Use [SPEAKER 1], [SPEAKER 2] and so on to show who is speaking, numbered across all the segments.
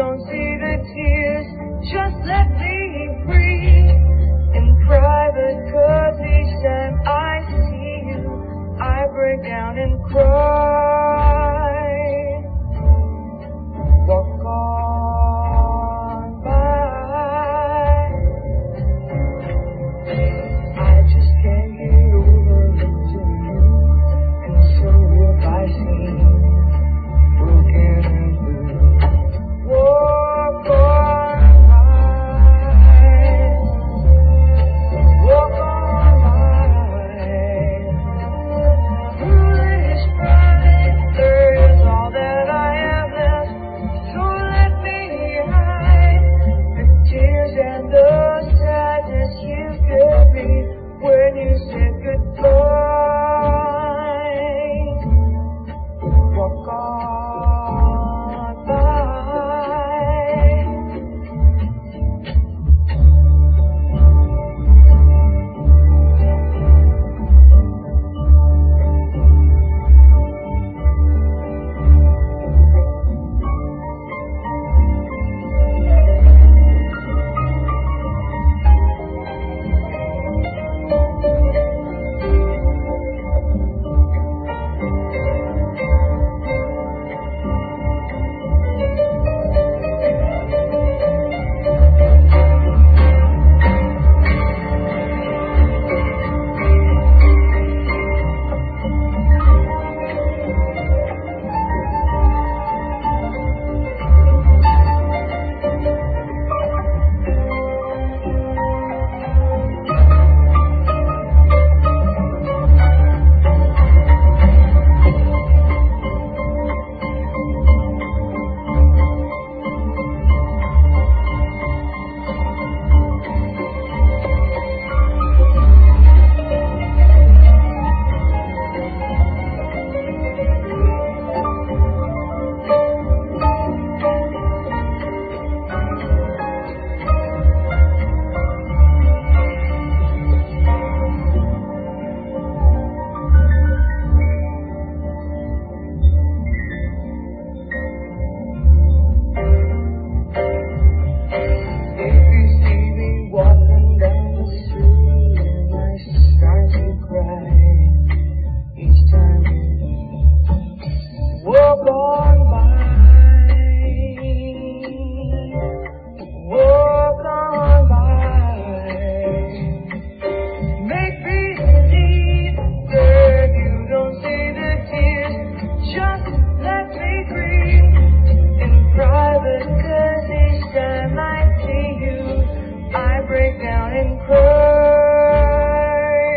[SPEAKER 1] don't see the tears, just let me breathe in private, 'cause each time I see you, I break down and cry. Walk on by. I just can't get over losing you, and so if I seem broken and blue, walk on by. Walk on by. Foolish pride, there is all that I have left, so let me hide the tears and the sadness you gave me when you said goodbye. Walk on by. Walk on by. Walk on by. Make believe that you don't see the tears, just let me grieve in private, 'cause each time I see you, I break down and cry.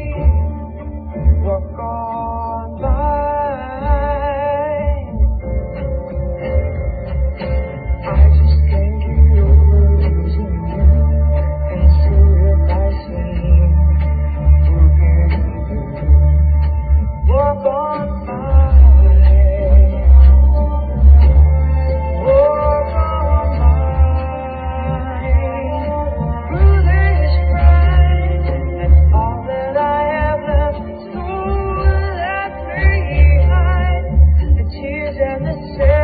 [SPEAKER 1] Walk on by. Walk on by. Walk on by. Foolish pride, that's all that I have left, so let me hide the tears and the sadness.